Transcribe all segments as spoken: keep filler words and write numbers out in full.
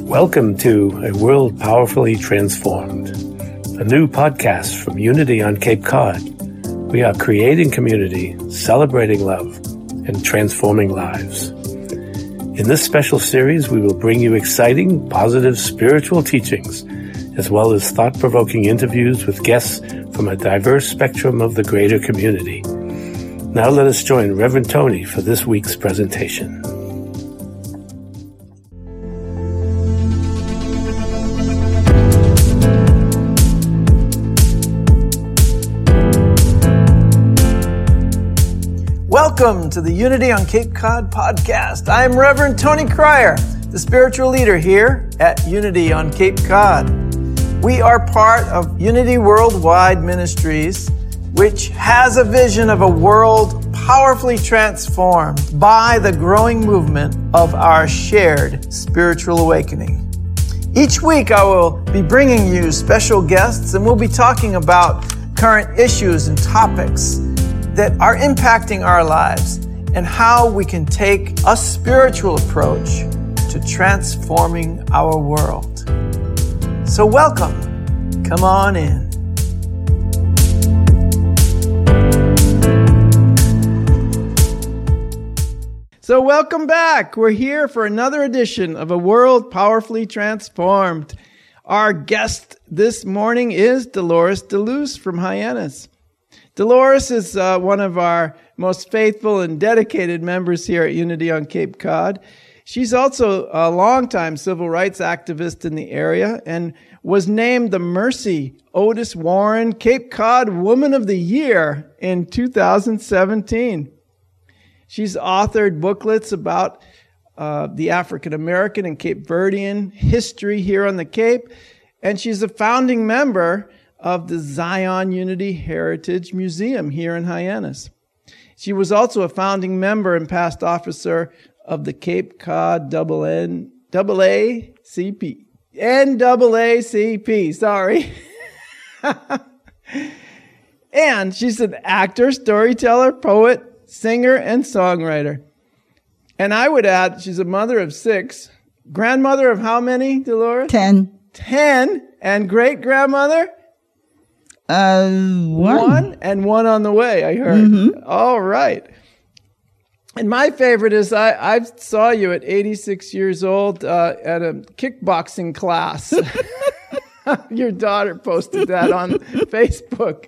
Welcome to A World Powerfully Transformed, a new podcast from Unity on Cape Cod. We are creating community, celebrating love, and transforming lives. In this special series, we will bring you exciting, positive spiritual teachings, as well as thought-provoking interviews with guests from a diverse spectrum of the greater community. Now let us join Reverend Tony for this week's presentation. Welcome to the Unity on Cape Cod podcast. I'm Reverend Tony Cryer, the spiritual leader here at Unity on Cape Cod. We are part of Unity Worldwide Ministries, which has a vision of a world powerfully transformed by the growing movement of our shared spiritual awakening. Each week I will be bringing you special guests, and we'll be talking about current issues and topics that are impacting our lives and how we can take a spiritual approach to transforming our world. So welcome. Come on in. So welcome back. We're here for another edition of A World Powerfully Transformed. Our guest this morning is Dolores DeLuz from Hyannis. Dolores is uh, one of our most faithful and dedicated members here at Unity on Cape Cod. She's also a longtime civil rights activist in the area and was named the Mercy Otis Warren Cape Cod Woman of the Year in two thousand seventeen. She's authored booklets about uh, the African American and Cape Verdean history here on the Cape, and she's a founding member of the Zion Unity Heritage Museum here in Hyannis. She was also a founding member and past officer of the Cape Cod double N, double A C P. N double A C P, sorry. And she's an actor, storyteller, poet, singer, and songwriter. And I would add, she's a mother of six. Grandmother of how many, Dolores? Ten. Ten. And great-grandmother? Uh, one. One and one on the way, I heard. Mm-hmm. All right. And my favorite is I, I saw you at eighty-six years old uh, at a kickboxing class. Your daughter posted that on Facebook.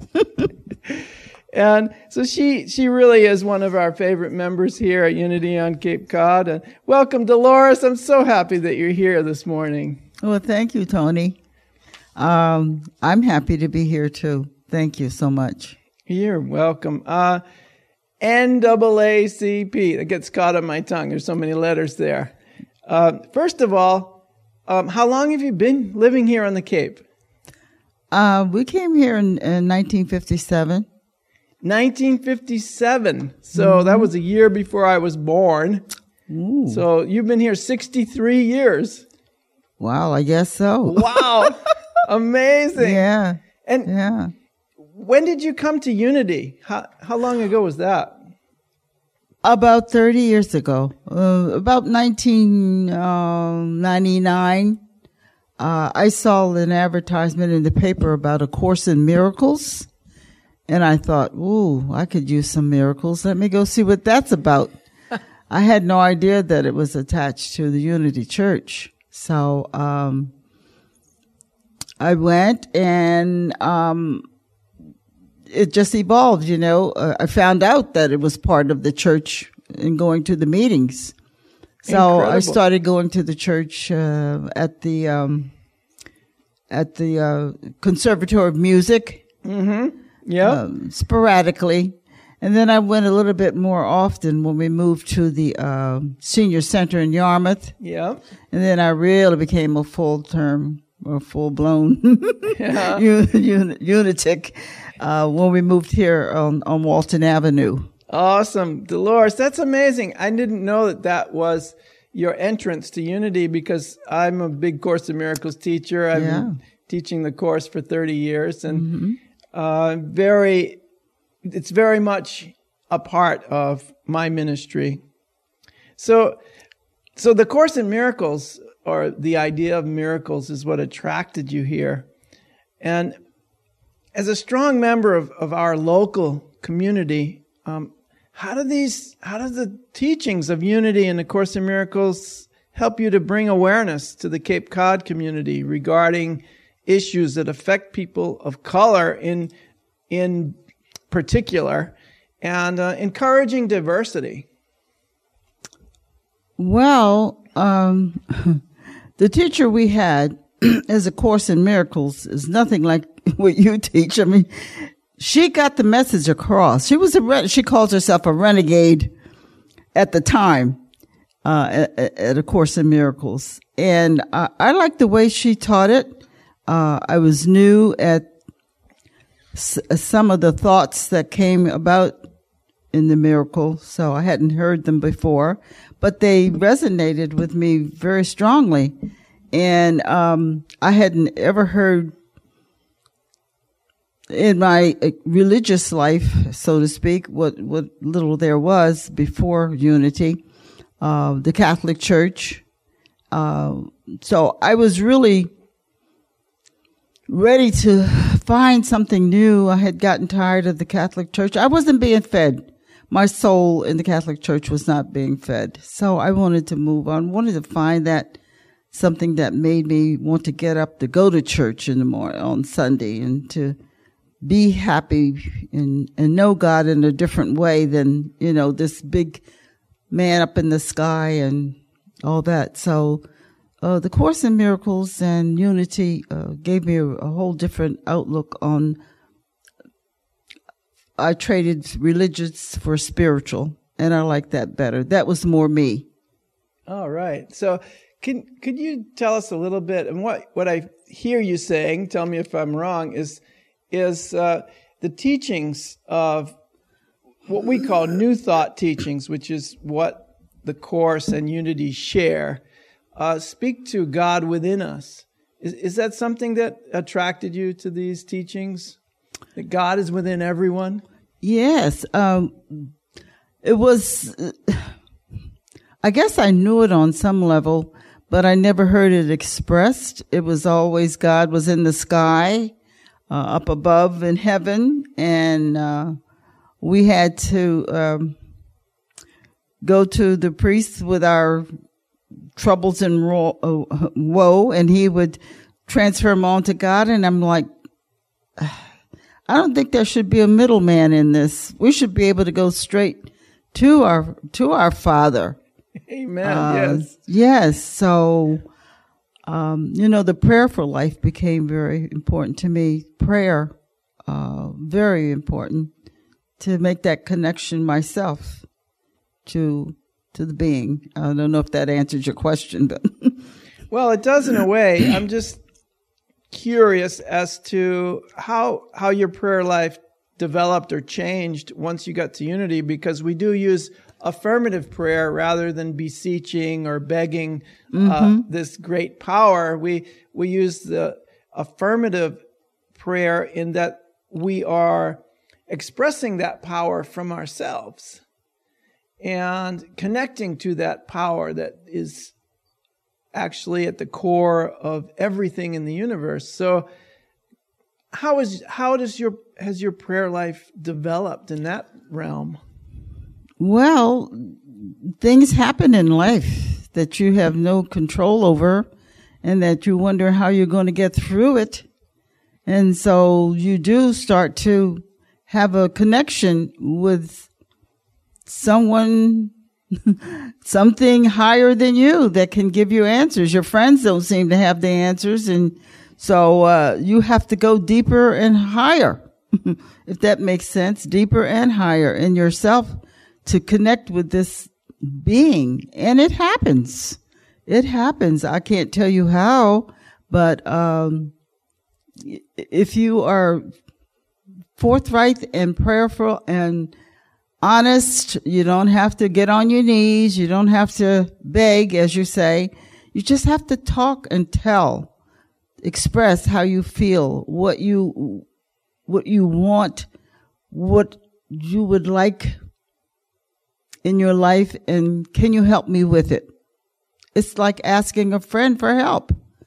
And so she she really is one of our favorite members here at Unity on Cape Cod. And welcome, Dolores. I'm so happy that you're here this morning. Well, thank you, Tony. Um, I'm happy to be here too. Thank you so much. You're welcome. Uh, N double A C P. That gets caught on my tongue. There's so many letters there. Uh, first of all, um, how long have you been living here on the Cape? Uh, we came here in, in nineteen fifty-seven. nineteen fifty-seven. So mm-hmm. That was a year before I was born. Ooh. So you've been here sixty-three years. Wow, I guess so. Wow. Amazing. Yeah. And yeah. When did you come to Unity? How how long ago was that? About thirty years ago. Uh, about nineteen ninety-nine. Uh, I saw an advertisement in the paper about A Course in Miracles. And I thought, ooh, I could use some miracles. Let me go see what that's about. I had no idea that it was attached to the Unity Church. So, um, I went and, um, it just evolved, you know. Uh, I found out that it was part of the church and going to the meetings. So Incredible. I started going to the church, uh, at the, um, at the, uh, Conservatory of Music. Mm-hmm. Yeah. Um, sporadically. And then I went a little bit more often when we moved to the uh, senior center in Yarmouth. Yeah. And then I really became a full-term or full-blown yeah. un- unitic uh, when we moved here on, on Walton Avenue. Awesome. Dolores, that's amazing. I didn't know that that was your entrance to Unity because I'm a big Course in Miracles teacher. I've yeah. been teaching the course for thirty years and mm-hmm. uh, very... It's very much a part of my ministry. So, so the Course in Miracles, or the idea of miracles is what attracted you here. And as a strong member of, of our local community, um, how do these, how do the teachings of unity in the Course in Miracles help you to bring awareness to the Cape Cod community regarding issues that affect people of color in in particular, and uh, encouraging diversity? Well, um, the teacher we had as a Course in Miracles is nothing like what you teach. I mean, she got the message across. She was a re- she calls herself a renegade at the time uh, at, at A Course in Miracles, and I, I liked the way she taught it. Uh, I was new at s- some of the thoughts that came about in the miracle, so I hadn't heard them before, but they resonated with me very strongly. And um, I hadn't ever heard in my religious life, so to speak, what, what little there was before unity, uh, the Catholic Church. Uh, so I was really ready to find something new. I had gotten tired of the Catholic Church. I wasn't being fed. My soul in the Catholic Church was not being fed. So I wanted to move on, wanted to find that something that made me want to get up to go to church in the morning on Sunday and to be happy and, and know God in a different way than, you know, this big man up in the sky and all that. So uh, the Course in Miracles and Unity uh, gave me a, a whole different outlook on. I traded religious for spiritual, and I like that better. That was more me. All right. So can could you tell us a little bit, and what, what I hear you saying, tell me if I'm wrong, is is uh, the teachings of what we call New Thought teachings, which is what the Course and Unity share, uh, speak to God within us. Is, is that something that attracted you to these teachings? That God is within everyone? Yes. Um, it was, I guess I knew it on some level, but I never heard it expressed. It was always God was in the sky, uh, up above in heaven, and uh, we had to um, go to the priest with our troubles and ro- uh, woe, and he would transfer them on to God, and I'm like, I don't think there should be a middleman in this. We should be able to go straight to our to our Father. Amen. Uh, yes. Yes. So, um, you know, the prayer for life became very important to me. Prayer, uh, very important to make that connection myself to to the being. I don't know if that answers your question, but well, it does in a way. I'm just curious as to how how your prayer life developed or changed once you got to Unity, because we do use affirmative prayer rather than beseeching or begging mm-hmm. uh, this great power. We we use the affirmative prayer in that we are expressing that power from ourselves and connecting to that power that is actually at the core of everything in the universe. So how is how does your has your prayer life developed in that realm? Well, things happen in life that you have no control over and that you wonder how you're going to get through it. And so you do start to have a connection with someone, something higher than you that can give you answers. Your friends don't seem to have the answers, and so uh, you have to go deeper and higher, if that makes sense, deeper and higher in yourself to connect with this being. And it happens. It happens. I can't tell you how, but um, if you are forthright and prayerful and honest, you don't have to get on your knees. You don't have to beg, as you say. You just have to talk and tell, express how you feel, what you, what you want, what you would like in your life, and can you help me with it? it's like asking a friend for help.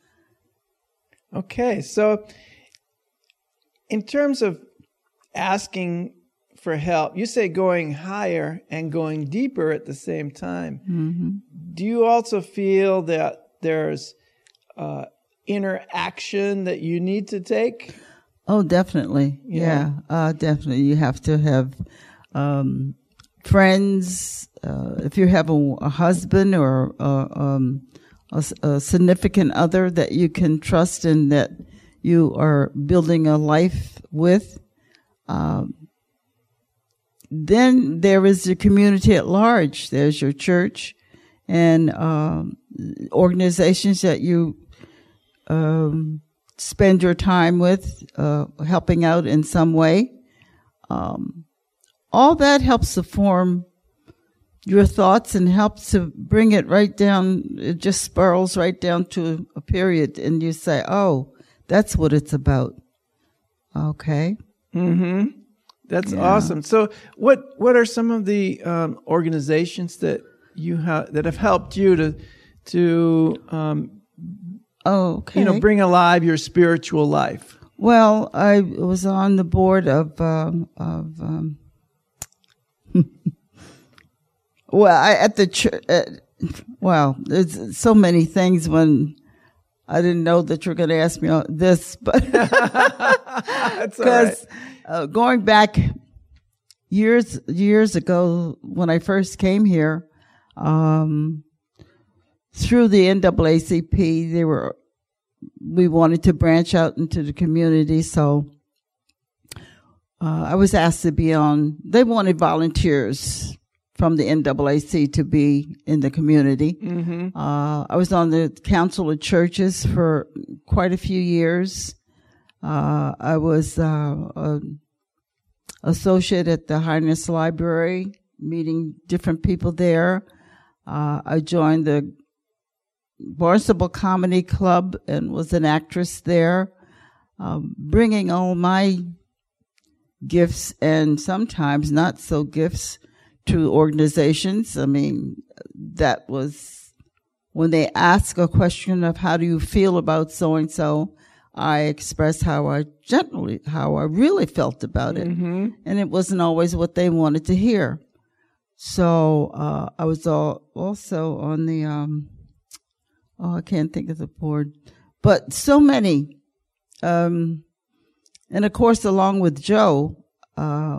Okay, so in terms of asking for help, you say going higher and going deeper at the same time. Mm-hmm. Do you also feel that there's uh, inner action that you need to take? Oh, definitely. Yeah, yeah uh, definitely. You have to have um, friends. Uh, if you have a, a husband or uh, um, a, a significant other that you can trust and that you are building a life with, um, then there is the community at large. There's your church and um, organizations that you um, spend your time with, uh, helping out in some way. Um, all that helps to form your thoughts and helps to bring it right down. It just spirals right down to a period, and you say, "Oh, that's what it's about." Okay. Mm-hmm. That's Yeah. awesome. So, what what are some of the um, organizations that you have that have helped you to to um, Okay. you know bring alive your spiritual life? Well, I was on the board of um, of um, well, I, at the church. Uh, well, there's so many things when I didn't know that you were going to ask me all this, but That's all right. because uh, going back years years ago when I first came here, um, through the N double A C P, they were we wanted to branch out into the community, so uh, I was asked to be on. They wanted volunteers from the N double A C to be in the community. Mm-hmm. Uh, I was on the Council of Churches for quite a few years. Uh, I was uh, an associate at the Highness Library, meeting different people there. Uh, I joined the Barnstable Comedy Club and was an actress there, um, bringing all my gifts and sometimes not so gifts to organizations. I mean, that was when they ask a question of how do you feel about so-and-so, I expressed how I generally, how I really felt about it. Mm-hmm. And it wasn't always what they wanted to hear. So uh, I was all, also on the, um, oh, I can't think of the board, but so many. Um, and of course, along with Joe, uh,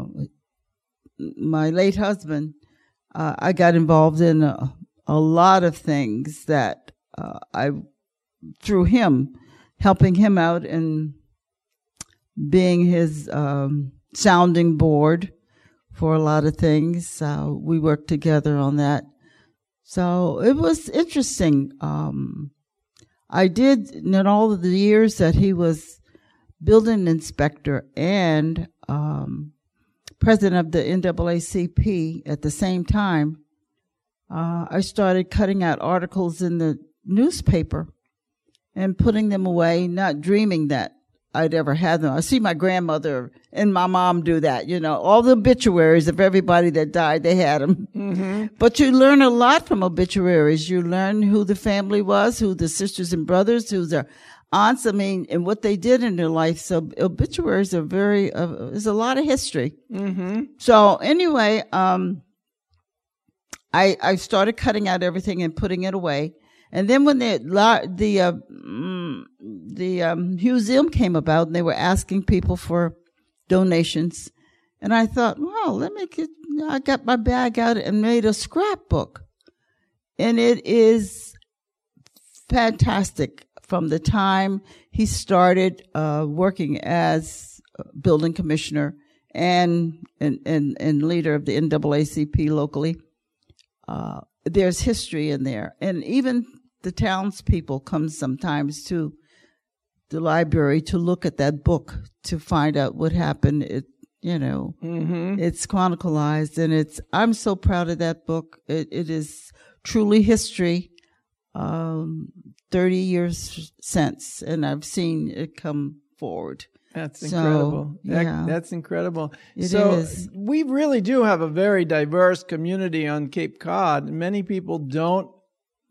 my late husband, uh, I got involved in a, a lot of things that uh, I, through him, helping him out and being his um, sounding board for a lot of things. Uh, we worked together on that. So it was interesting. Um, I did, in all of the years that he was building inspector and um, president of the N double A C P at the same time, uh, I started cutting out articles in the newspaper and putting them away, not dreaming that I'd ever have them. I see my grandmother and my mom do that, you know, all the obituaries of everybody that died, they had them. Mm-hmm. But you learn a lot from obituaries. You learn who the family was, who the sisters and brothers, who their aunts, I mean, and what they did in their life. So obituaries are very, uh, there's a lot of history. Mm-hmm. So anyway, um, I, I started cutting out everything and putting it away. And then when the the uh, mm, the um, museum came about, and they were asking people for donations, and I thought, well, let me get. I got my bag out and made a scrapbook, and it is fantastic. From the time he started uh, working as building commissioner and and and, and leader of the N double A C P locally. Uh, there's history in there. And even the townspeople come sometimes to the library to look at that book to find out what happened. It, you know, Mm-hmm. it's chronicalized, and it's, I'm so proud of that book. It, it is truly history, um, thirty years since, and I've seen it come forward. That's So, incredible. That- yeah. that's incredible. It so is. we really do have a very diverse community on Cape Cod. Many people don't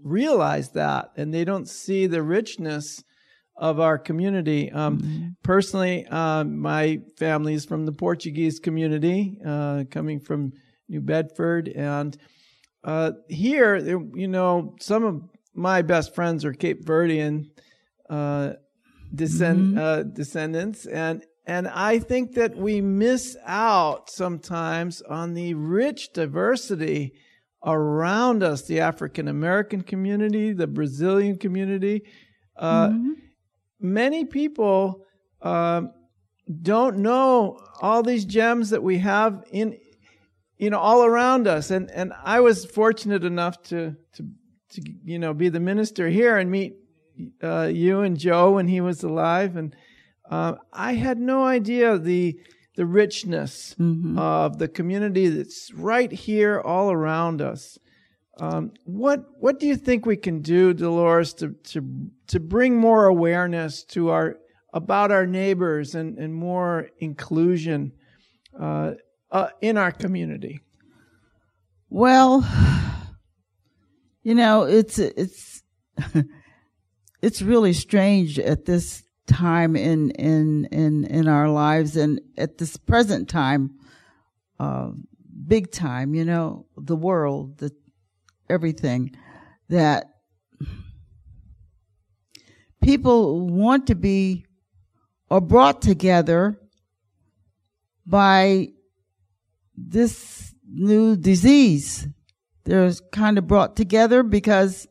realize that, and they don't see the richness of our community. Um, mm-hmm. Personally, uh, my family is from the Portuguese community, uh, coming from New Bedford, and uh, here, you know, some of my best friends are Cape Verdean uh, descend, mm-hmm. uh, descendants, and and I think that we miss out sometimes on the rich diversity around us, the African American community, the Brazilian community. Uh, mm-hmm. Many people uh, don't know all these gems that we have in, you know, all around us. And and I was fortunate enough to to, to you know, be the minister here and meet uh, you and Joe when he was alive, and uh, I had no idea the the richness mm-hmm. of the community that's right here all around us. Um, what what do you think we can do, Dolores, to to to bring more awareness to our about our neighbors and, and more inclusion uh, uh, in our community? Well, you know, it's it's it's really strange at this time in in in in our lives, and at this present time, uh, big time. You know, the world, the everything, that people want to be or brought together by this new disease. They're kind of brought together because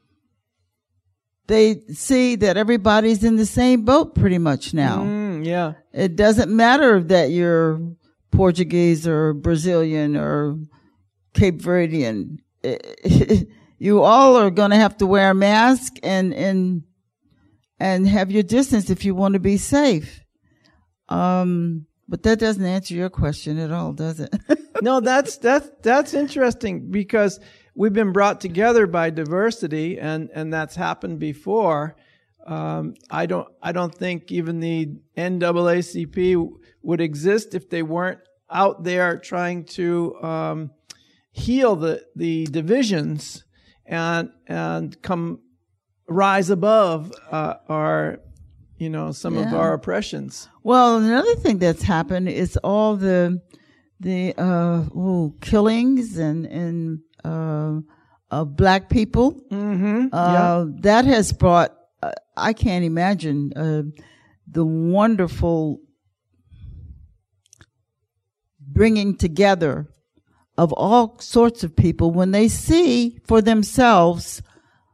they see that everybody's in the same boat pretty much now. Mm, yeah. It doesn't matter that you're Portuguese or Brazilian or Cape Verdean. You all are going to have to wear a mask and and and have your distance if you want to be safe. Um, but that doesn't answer your question at all, does it? No, that's that's that's interesting, because we've been brought together by diversity, and, and that's happened before. Um, I don't I don't think even the N double A C P would exist if they weren't out there trying to um, heal the the divisions and and come rise above uh, our you know some yeah. of our oppressions. Well, another thing that's happened is all the the uh, ooh, killings and and uh, of black people. Mm-hmm. Uh, yeah. That has brought. Uh, I can't imagine uh, the wonderful bringing together of all sorts of people when they see for themselves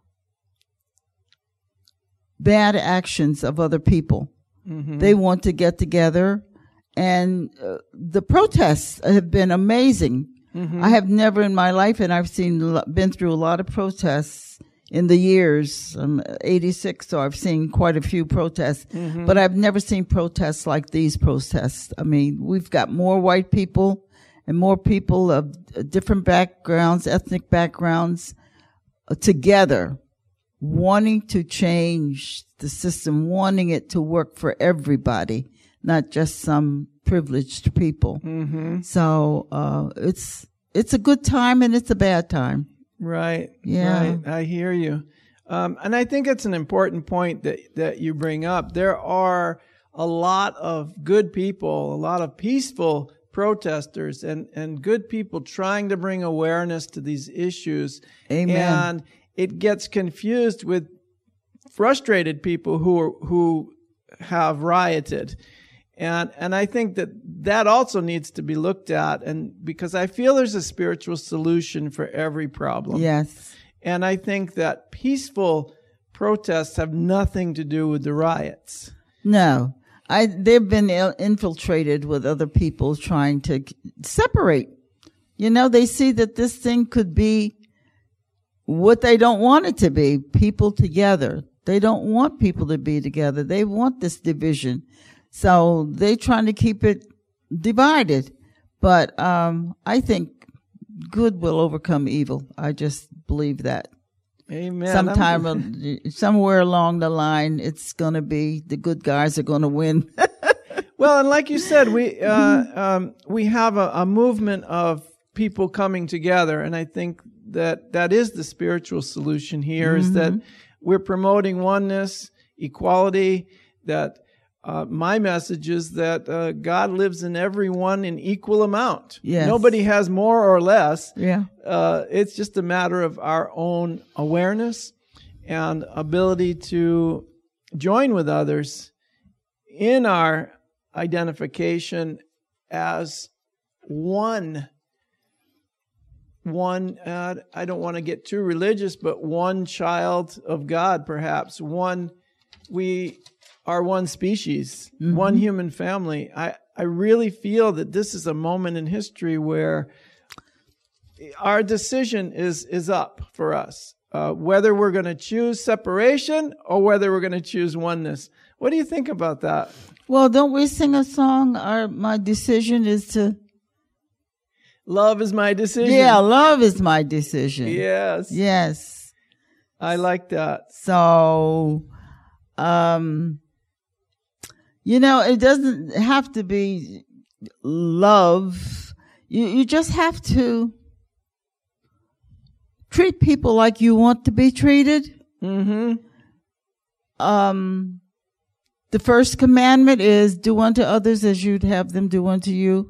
bad actions of other people. Mm-hmm. They want to get together, and uh, the protests have been amazing. Mm-hmm. I have never in my life, and I've seen been through a lot of protests in the years. I'm eighty-six, so I've seen quite a few protests, mm-hmm. but I've never seen protests like these protests. I mean, we've got more white people and more people of different backgrounds, ethnic backgrounds, uh, together, wanting to change the system, wanting it to work for everybody, not just some privileged people. Mm-hmm. So uh, it's it's a good time and it's a bad time. Right. Yeah. Right. I hear you. Um, and I think it's an important point that, that you bring up. There are a lot of good people, a lot of peaceful protesters and, and good people trying to bring awareness to these issues. Amen. And it gets confused with frustrated people who are, who have rioted. And and I think that that also needs to be looked at, and because I feel there's a spiritual solution for every problem. Yes. And I think that peaceful protests have nothing to do with the riots. No. I they've been infiltrated with other people trying to separate. You know, they see that this thing could be what they don't want it to be, people together. They don't want people to be together. They want this division. So they're trying to keep it divided. But um, I think good will overcome evil. I just believe that. Amen. Sometime, somewhere along the line, it's going to be the good guys are going to win. Well, and like you said, we uh, um, we have a, a movement of people coming together, and I think that that is the spiritual solution here, Mm-hmm. is that we're promoting oneness, equality, that uh, my message is that uh, God lives in everyone in equal amount. Yes. Nobody has more or less. Yeah. Uh, it's just a matter of our own awareness and ability to join with others in our identification as one. One, uh, I don't want to get too religious, but one child of God, perhaps. One, we are one species, Mm-hmm. one human family. I, I really feel that this is a moment in history where our decision is, is up for us, uh, whether we're going to choose separation or whether we're going to choose oneness. What do you think about that? Well, don't we sing a song? Our, my decision is to... Love is my decision. Yeah, love is my decision. Yes. Yes. I like that. So, um, you know, it doesn't have to be love. You, you just have to treat people like you want to be treated. Mm-hmm. Um, the first commandment is do unto others as you'd have them do unto you.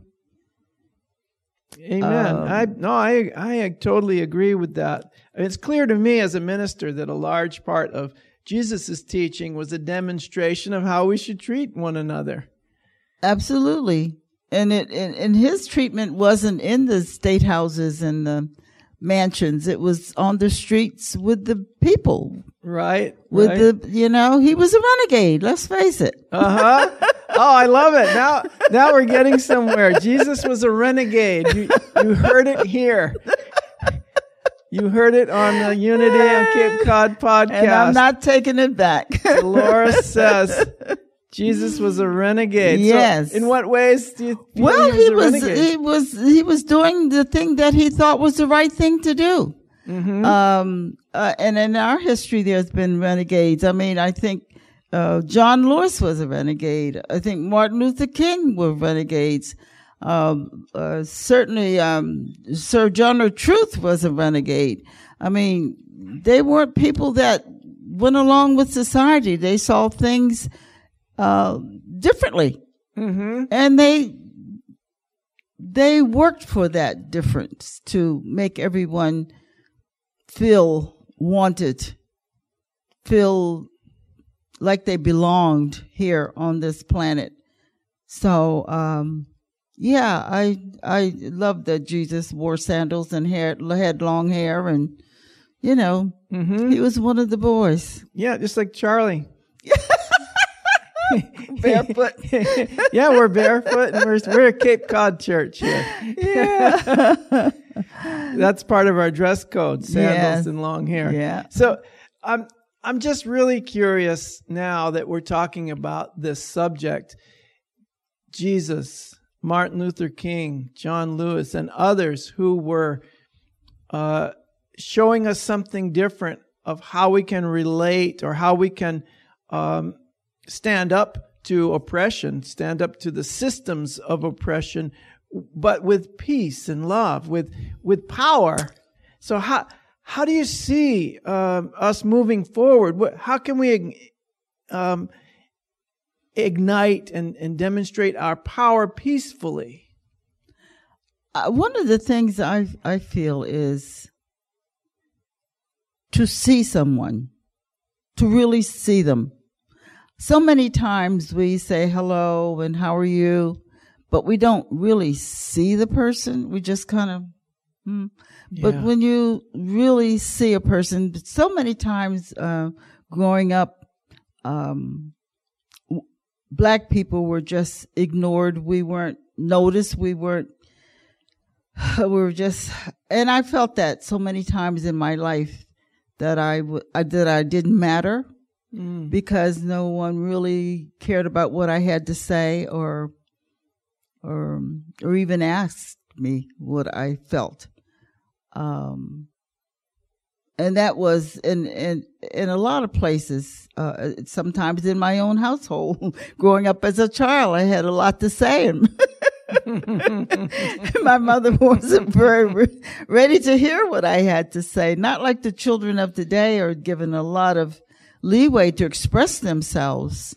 Amen. Um, I no, I I totally agree with that. It's clear to me as a minister that a large part of Jesus' teaching was a demonstration of how we should treat one another. Absolutely. And it and, and his treatment wasn't in the state houses and the mansions. It was on the streets with the people. Right? With right. the, you know, he was a renegade. Let's face it. Uh huh. Oh, I love it. Now, now we're getting somewhere. Jesus was a renegade. You, you heard it here. You heard it on the Unity on Cape Cod podcast. And I'm not taking it back. Dolores says Jesus was a renegade. Yes. So in what ways do you feel Well, he was he a was renegade? he was he was doing the thing that he thought was the right thing to do. Mm-hmm. Um, uh, and in our history, there's been renegades. I mean, I think uh, John Lewis was a renegade. I think Martin Luther King were renegades. Um, uh, certainly, um, Sir John O' Truth was a renegade. I mean, they weren't people that went along with society. They saw things uh, differently, Mm-hmm. and they they worked for that difference to make everyone feel wanted, feel like they belonged here on this planet. So, um, yeah, I I love that Jesus wore sandals and hair, had long hair, and you know, Mm-hmm. he was one of the boys. Yeah, just like Charlie. Barefoot. Yeah, we're barefoot and we're we're a Cape Cod church here. Yeah. That's part of our dress code: sandals Yes. and long hair. Yeah. So I'm I'm just really curious now that we're talking about this subject. Jesus, Martin Luther King, John Lewis, and others who were uh, showing us something different of how we can relate or how we can um, stand up to oppression, stand up to the systems of oppression, but with peace and love, with with power. So how how do you see um, us moving forward? What, how can we um, ignite and, and demonstrate our power peacefully? Uh, one of the things I I feel is to see someone, to really see them. So many times we say hello and how are you, but we don't really see the person. We just kind of, hmm. But Yeah. when you really see a person, so many times uh, growing up, um, w- black people were just ignored. We weren't noticed. We weren't, we were just, and I felt that so many times in my life that I, w- I that I didn't matter. Mm. Because no one really cared about what I had to say or or or even asked me what I felt. Um, and that was in, in, in a lot of places, uh, sometimes in my own household. Growing up as a child, I had a lot to say. And My mother wasn't very re- ready to hear what I had to say. Not like the children of today are given a lot of leeway to express themselves.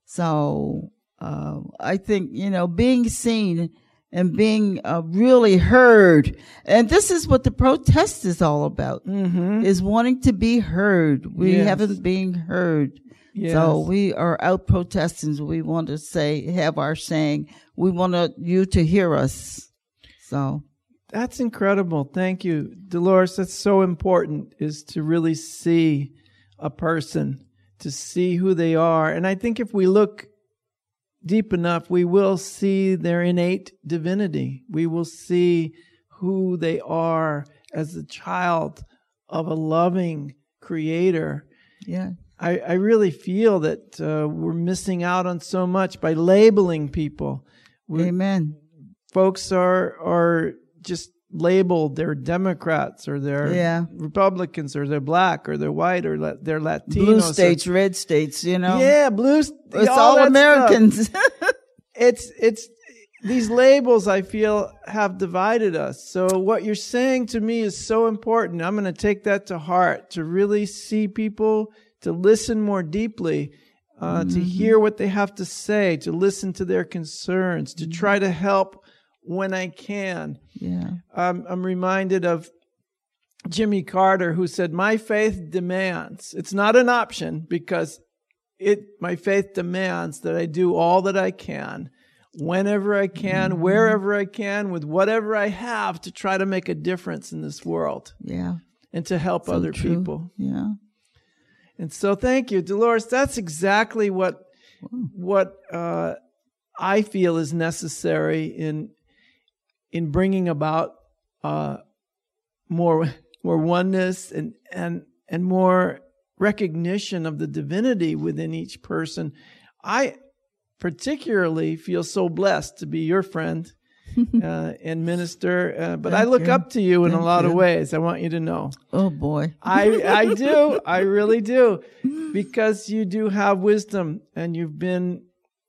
So uh, I think, you know, being seen and being uh, really heard. And this is what the protest is all about, Mm-hmm. is wanting to be heard. We Yes. haven't been heard. Yes. So we are out protesting. We want to say, have our saying. We want to, you to hear us. So That's incredible. Thank you, Dolores. That's so important, is to really see a person, to see who they are. And I think if we look deep enough, we will see their innate divinity. We will see who they are as a child of a loving creator. yeah, I, I really feel that uh, we're missing out on so much by labeling people. We, amen. folks are are just labeled. They're Democrats, or they're Yeah. Republicans, or they're black, or they're white, or la- they're Latinos. Blue or- states, red states, you know. yeah, blue. st- It's all all that Americans. stuff. It's it's these labels, I feel, have divided us. So what you're saying to me is so important. I'm going to take that to heart, to really see people, to listen more deeply, uh, to hear what they have to say, to listen to their concerns, to try to help when I can. Yeah. Um, I'm reminded of Jimmy Carter, who said, "My faith demands." It's not an option, because it my faith demands that I do all that I can, whenever I can, wherever I can, with whatever I have, to try to make a difference in this world Yeah. and to help So other true. people. Yeah. And so thank you, Dolores. That's exactly what what uh, I feel is necessary in in bringing about uh, more more oneness and and and more recognition of the divinity within each person. I particularly feel so blessed to be your friend uh, and minister, uh, but I Thank look you. up to you in a Thank lot of you. ways. I want you to know. Oh boy. I I do. I really do. Because you do have wisdom, and you've been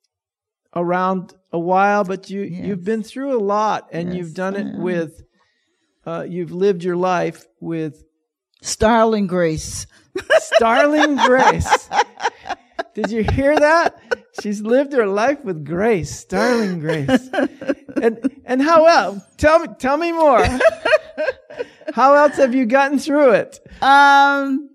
around a while, but you, Yes. you've been through a lot, and Yes, you've done I it am. with, uh, you've lived your life with Starling grace. starling grace. Did you hear that? She's lived her life with grace, starling grace. And and how else? Tell me tell me more. How else have you gotten through it? Um,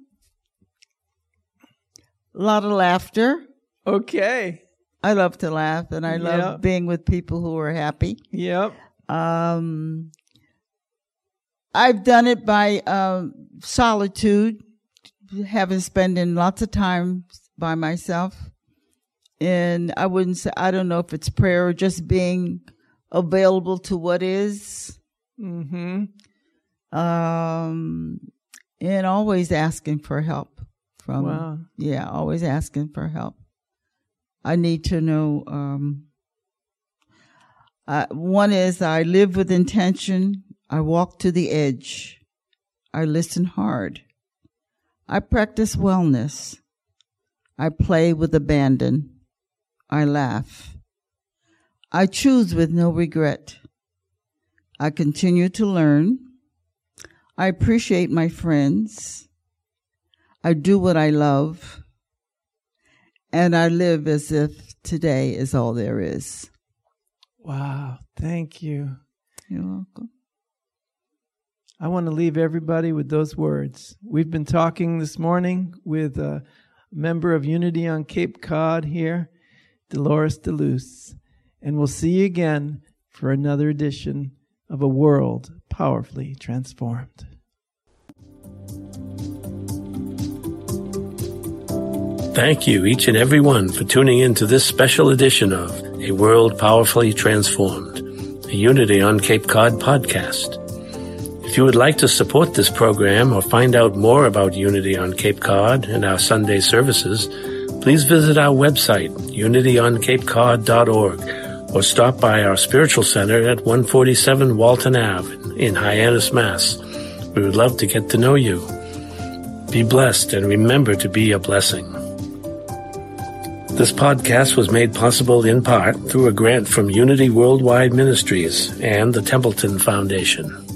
a lot of laughter. Okay. I love to laugh, and I love Yeah. being with people who are happy. Yep. Um, I've done it by um, solitude, having spending lots of time by myself. And I wouldn't say, I don't know if it's prayer or just being available to what is. Mm-hmm. Um, and always asking for help from, Wow. yeah, always asking for help. I need to know, um, uh, one is I live with intention. I walk to the edge. I listen hard. I practice wellness. I play with abandon. I laugh. I choose with no regret. I continue to learn. I appreciate my friends. I do what I love. And I live as if today is all there is. Wow. Thank you. You're welcome. I want to leave everybody with those words. We've been talking this morning with a member of Unity on Cape Cod here, Dolores DeLuce. And we'll see you again for another edition of A World Powerfully Transformed. Thank you, each and every one, for tuning in to this special edition of A World Powerfully Transformed, a Unity on Cape Cod podcast. If you would like to support this program or find out more about Unity on Cape Cod and our Sunday services, please visit our website, unity on cape cod dot org, or stop by our spiritual center at one forty-seven Walton Avenue in Hyannis, Mass. We would love to get to know you. Be blessed and remember to be a blessing. This podcast was made possible in part through a grant from Unity Worldwide Ministries and the Templeton Foundation.